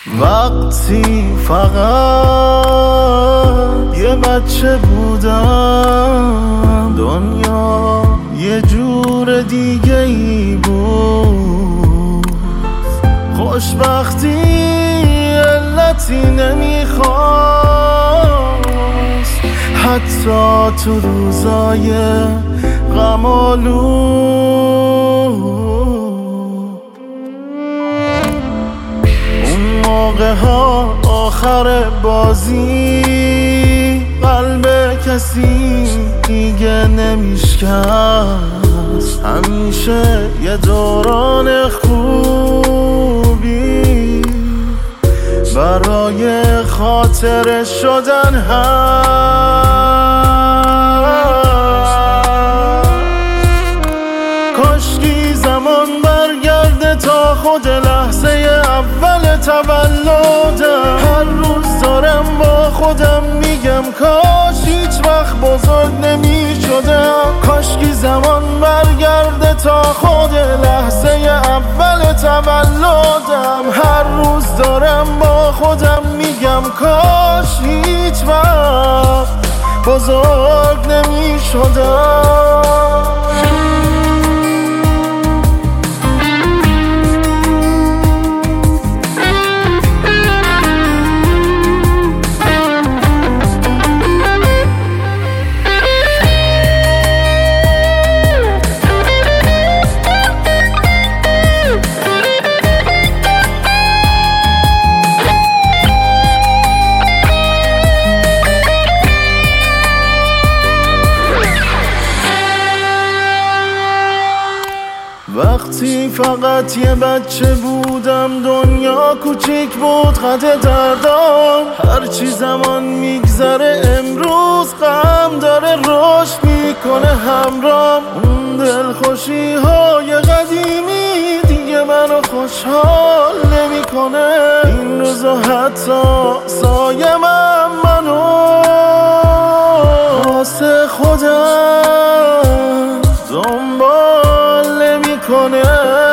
وقتی فقط یه بچه بودم، دنیا یه جور دیگه ای بود. خوشبختی علتی نمیخواست، حتی تو روزای غم‌آلود. اون موقع ها آخر بازی قلب کسی دیگه نمیشکست. همیشه یه دوران خوبی برای خاطر شدن هست. کاشکی زمان برگرده تا خود لحظه اول تولدم. هر روز دارم با خودم میگم کاش هیچ وقت بزرگ نمی شدم. کاشکی زمان برگرده تا خود لحظه اول تولدم. هر روز دارم با خودم میگم کاش هیچ وقت بزرگ نمی شدم. وقتی فقط یه بچه بودم، دنیا کوچیک بود قد دردام. هرچی زمان میگذره امروز غم داره رشد میکنه همرام. اون دلخوشی های قدیمی دیگه منو خوشحال نمیکنه. این روزا حتی سایه منو واسه خودم دنبال نمیکنه.